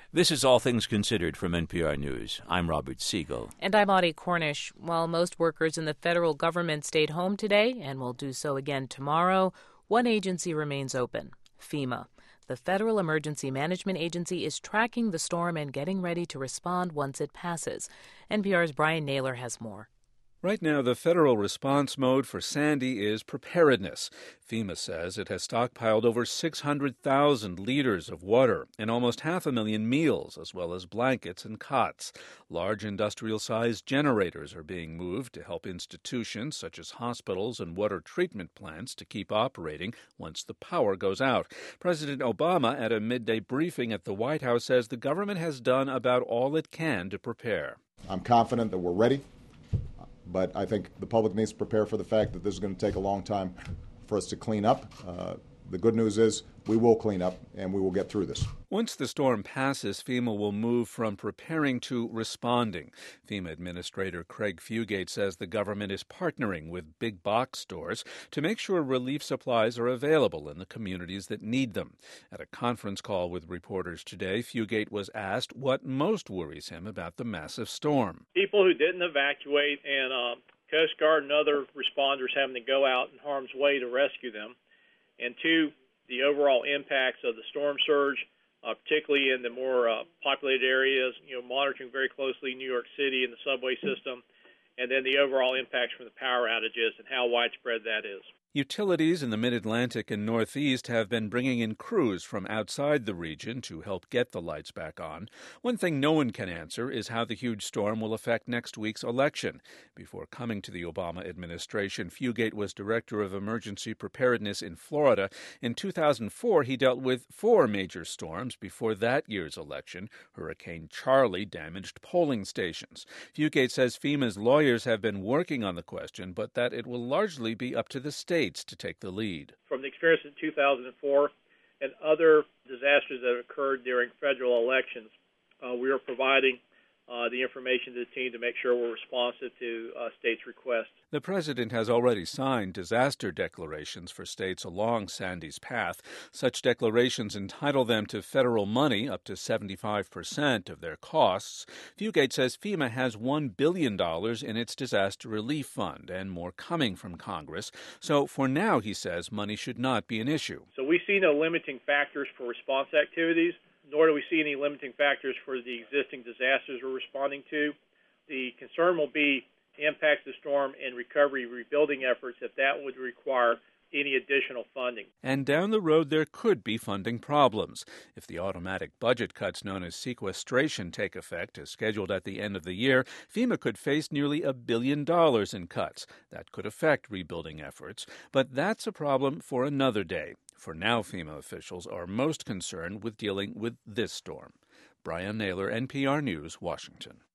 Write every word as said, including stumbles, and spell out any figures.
This is All Things Considered from N P R News. I'm Robert Siegel. And I'm Audie Cornish. While most workers in the federal government stayed home today and will do so again tomorrow, one agency remains open, FEMA. The Federal Emergency Management Agency is tracking the storm and getting ready to respond once it passes. N P R's Brian Naylor has more. Right now, the federal response mode for Sandy is preparedness. FEMA says it has stockpiled over six hundred thousand liters of water and almost half a million meals, as well as blankets and cots. Large industrial-sized generators are being moved to help institutions such as hospitals and water treatment plants to keep operating once the power goes out. President Obama, at a midday briefing at the White House, says the government has done about all it can to prepare. I'm confident that we're ready. But I think the public needs to prepare for the fact that this is going to take a long time for us to clean up. Uh, the good news is we will clean up and we will get through this. Once the storm passes, FEMA will move from preparing to responding. FEMA Administrator Craig Fugate says the government is partnering with big box stores to make sure relief supplies are available in the communities that need them. At a conference call with reporters today, Fugate was asked what most worries him about the massive storm. People who didn't evacuate and uh, Coast Guard and other responders having to go out in harm's way to rescue them. And two, the overall impacts of the storm surge, uh, particularly in the more uh, populated areas, you know, monitoring very closely New York City and the subway system, and then the overall impacts from the power outages and how widespread that is. Utilities in the Mid-Atlantic and Northeast have been bringing in crews from outside the region to help get the lights back on. One thing no one can answer is how the huge storm will affect next week's election. Before coming to the Obama administration, Fugate was director of emergency preparedness in Florida. In two thousand four, he dealt with four major storms before that year's election. Hurricane Charley damaged polling stations. Fugate says FEMA's lawyers have been working on the question, but that it will largely be up to the state to take the lead. From the experience in two thousand four and other disasters that occurred during federal elections, uh, we are providing uh, the information to the team to make sure we're responsive to uh, states' requests. The president has already signed disaster declarations for states along Sandy's path. Such declarations entitle them to federal money, up to seventy-five percent of their costs. Fugate says FEMA has one billion dollars in its disaster relief fund and more coming from Congress. So for now, he says, money should not be an issue. So we see no limiting factors for response activities, nor do we see any limiting factors for the existing disasters we're responding to. The concern will be impacts of the storm and recovery rebuilding efforts if that would require any additional funding. And down the road, there could be funding problems. If the automatic budget cuts known as sequestration take effect, as scheduled at the end of the year, FEMA could face nearly a billion dollars in cuts. That could affect rebuilding efforts. But that's a problem for another day. For now, FEMA officials are most concerned with dealing with this storm. Brian Naylor, N P R News, Washington.